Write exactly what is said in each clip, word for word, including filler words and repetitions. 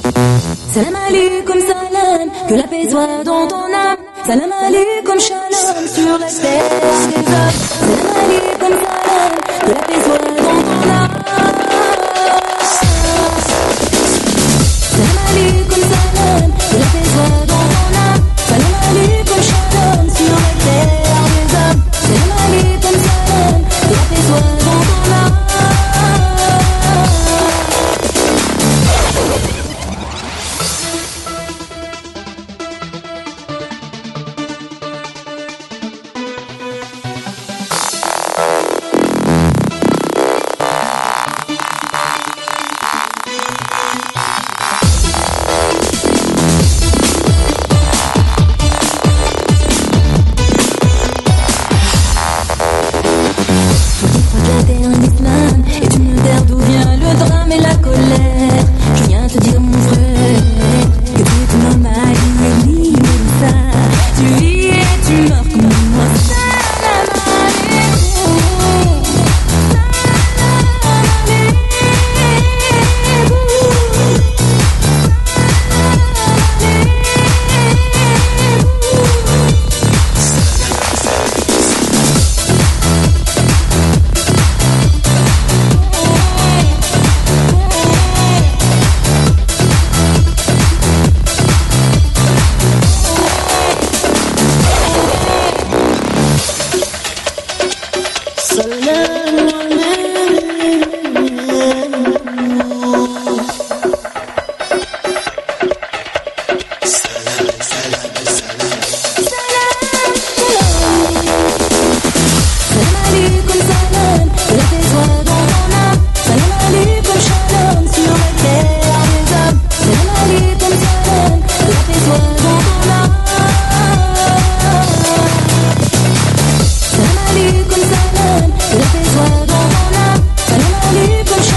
Salam alaikum salam, que la paix soit dans ton âme. Salam alaikum shalom sur la terre des hommes. Salam alaikum salam, que la paix soit dans ton âme. Salam alaikum salam, que la paix soit dans ton âme. Salam alaikum shalom sur la terre des hommes. Salam alaikum salam, que la paix soit dans ton âme.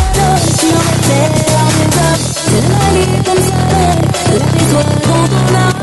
Salam alaikum salam, que la paix soit dans ton âme.